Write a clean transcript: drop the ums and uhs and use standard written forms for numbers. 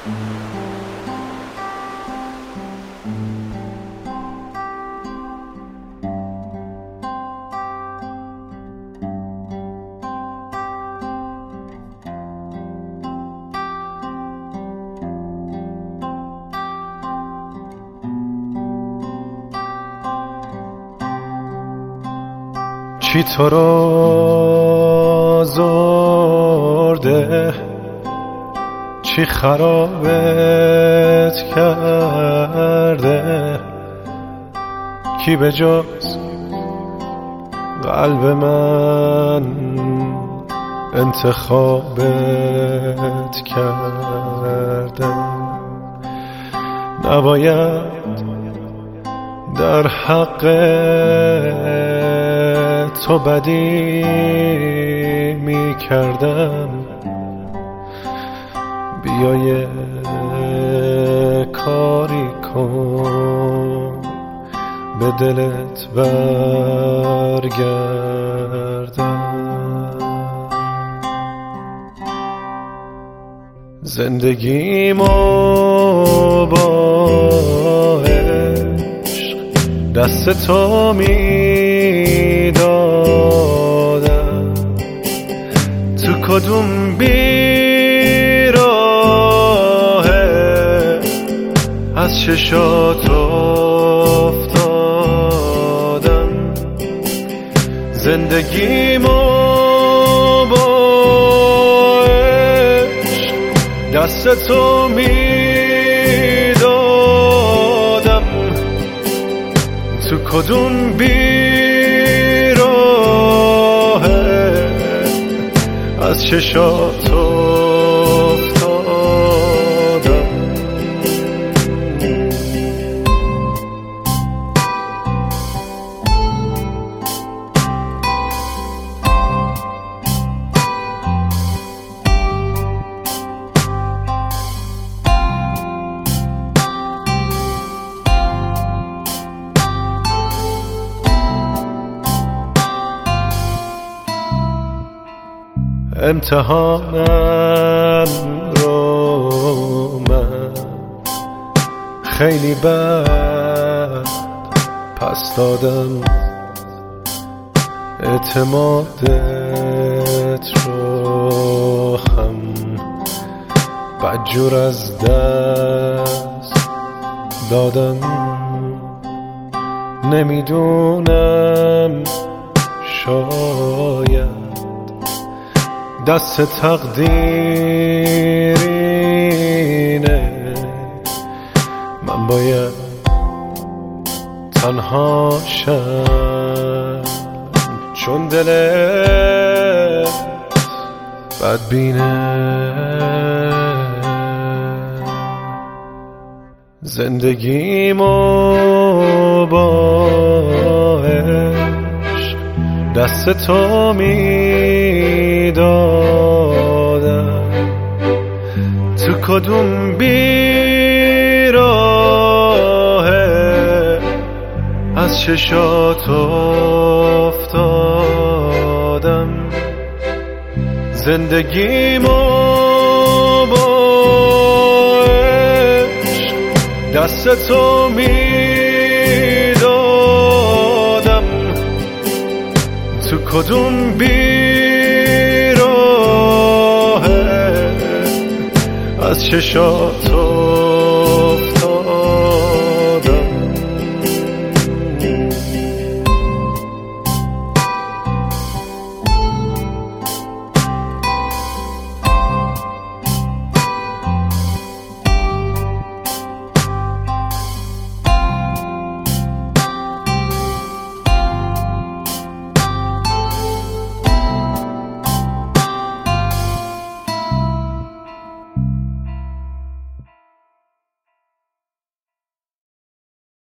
چی تو رو زرده، چی خرابت کرده، کی به جز قلب من انتخابت کرده. نباید در حق تو بدی می کردم، بیا یه کاری کن به دلت برگردم. زندگیمو با عشق دست تو میدادم، تو کدوم بیراهه از چشات افتادم. زندگیمو با عشق دست تو میدادم، تو کدوم بیراهه از چشات افتادم. امتحانم رو من خیلی بد پس دادم، اعتمادت رو هم بدجور از دست دادم. نمیدونم، شاید دست تقدیرینه، من باید تنها شم چون دلت بدبینه. زندگیمو با عشق دست تو میدادم، تو کدوم بیراهه از چشات افتادم. زندگیمو با عشق دست تو میدادم، تو کدوم بیراهه از چشات